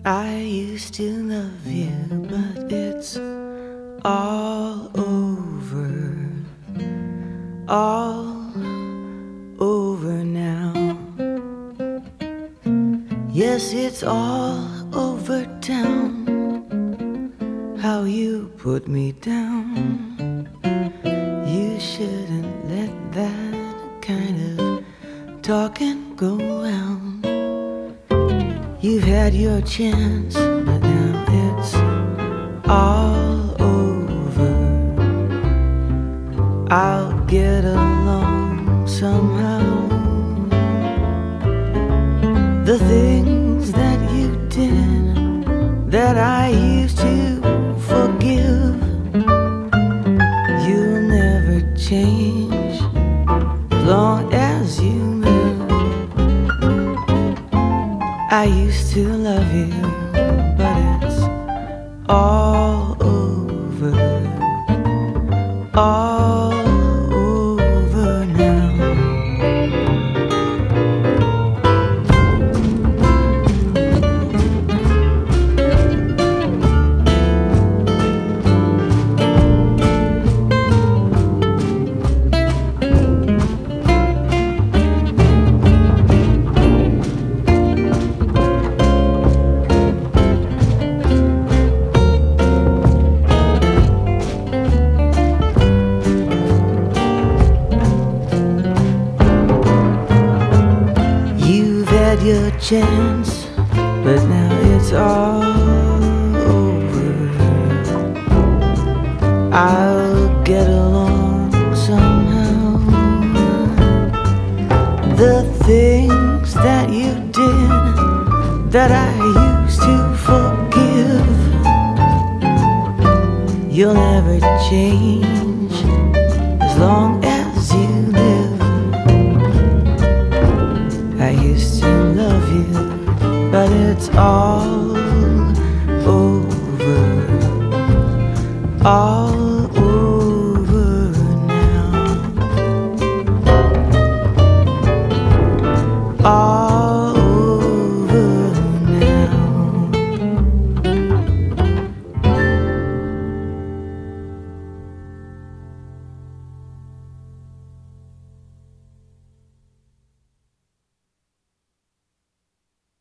I used to love you, but it's all over now. Yes, it's all over town. How you put me down. You shouldn't let that kind of talking go round. You've had your chance, but now it's all over. I'll get along somehow. The things that you did that I used to forgive, you'll never change as long as you live. I used to love you, but it's all over, all over now. Your chance, but now it's all over. I'll get along somehow. The things that you did that I used to forgive, you'll never change as long as you live. I used to love you, but it's all over, all